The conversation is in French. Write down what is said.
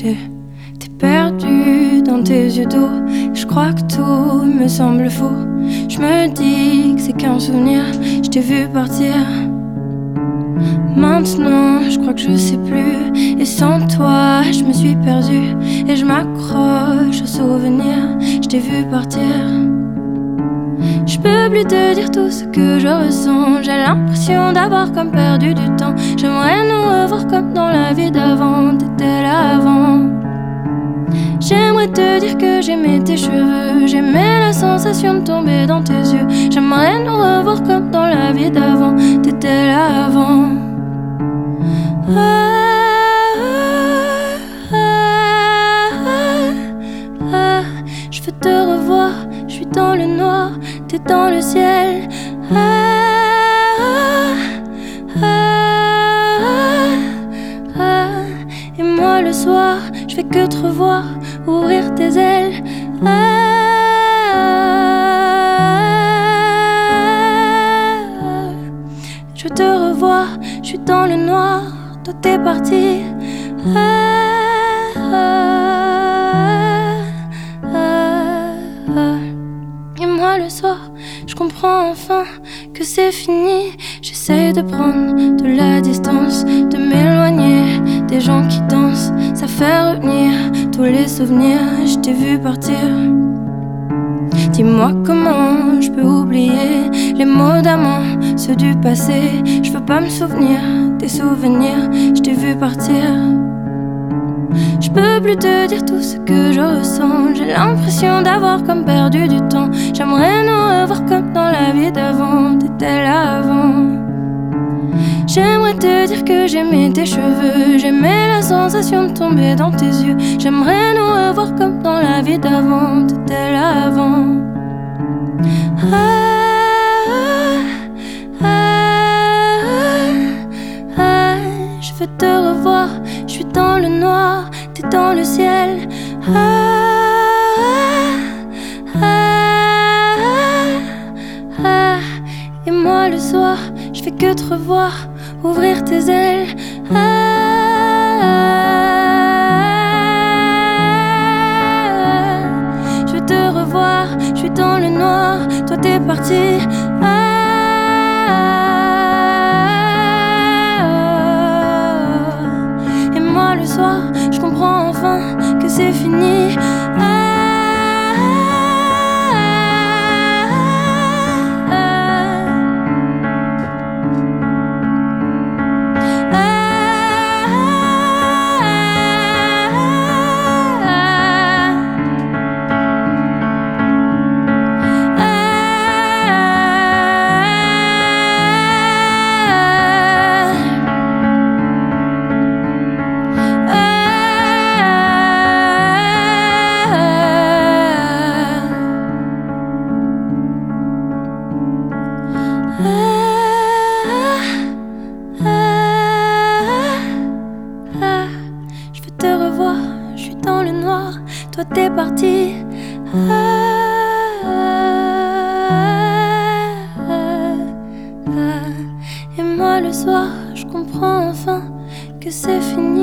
T'es perdu dans tes yeux d'eau. Je crois que tout me semble faux. Je me dis que c'est qu'un souvenir. Je t'ai vu partir. Maintenant, je crois que je sais plus. Et sans toi, je me suis perdue. Et je m'accroche aux souvenirs. Je t'ai vu partir. Je peux plus te dire tout ce que je ressens. J'ai l'impression d'avoir comme perdu du temps. J'aimerais nous revoir comme dans la vie d'avant. T'étais là avant. J'aimerais te dire que j'aimais tes cheveux. J'aimais la sensation de tomber dans tes yeux. J'aimerais nous revoir comme dans la vie d'avant. T'étais là avant. Je veux te revoir. Je suis dans le noir. T'es dans le ciel. Et moi le soir, je fais que te revoir, ouvrir tes ailes. Je veux te revoir, je suis dans le noir. Toi t'es parti. Et moi le soir, je comprends enfin que c'est fini. J'essaie de prendre de la distance, de m'éloigner des gens qui dansent. Ça fait revenir tous les souvenirs. Je t'ai vu partir. Dis-moi comment je peux oublier les mots d'amant, ceux du passé. Je veux pas me souvenir des souvenirs. Je t'ai vu partir. Je peux plus te dire tout ce que je ressens. J'ai l'impression d'avoir comme perdu du temps. J'aimerais nous revoir comme dans la vie d'avant. T'étais là avant. J'aimerais te dire que j'aimais tes cheveux. J'aimais la sensation de tomber dans tes yeux. J'aimerais nous revoir comme dans la vie d'avant. T'étais là avant. Je veux te revoir. Je suis dans le noir. T'es dans le ciel. Et moi le soir, je fais que te revoir, ouvrir tes ailes. Je veux te revoir, je suis dans le noir. Toi t'es parti. Et moi le soir, je comprends enfin que c'est fini. Je veux te revoir, je suis dans le noir. Toi t'es parti. Et moi le soir, je comprends enfin que c'est fini.